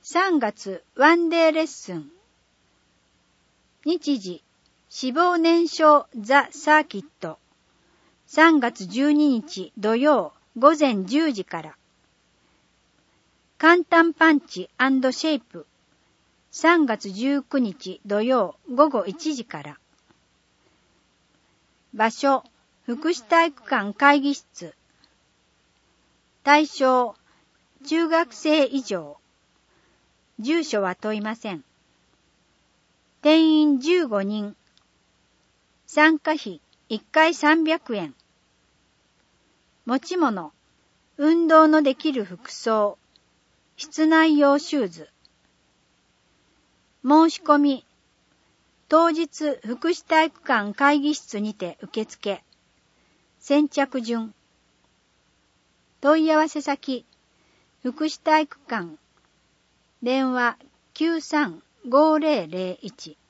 3月ワンデーレッスン。日時、脂肪燃焼ザ・サーキット。3月12日土曜午前10時から。簡単パンチ&シェイプ。3月19日土曜午後1時から。場所、福祉体育館会議室。対象、中学生以上。住所は問いません。定員15人。参加費1回300円。持ち物、運動のできる服装、室内用シューズ。申し込み、当日福祉体育館会議室にて受付。先着順。問い合わせ先、福祉体育館。電話 93-5001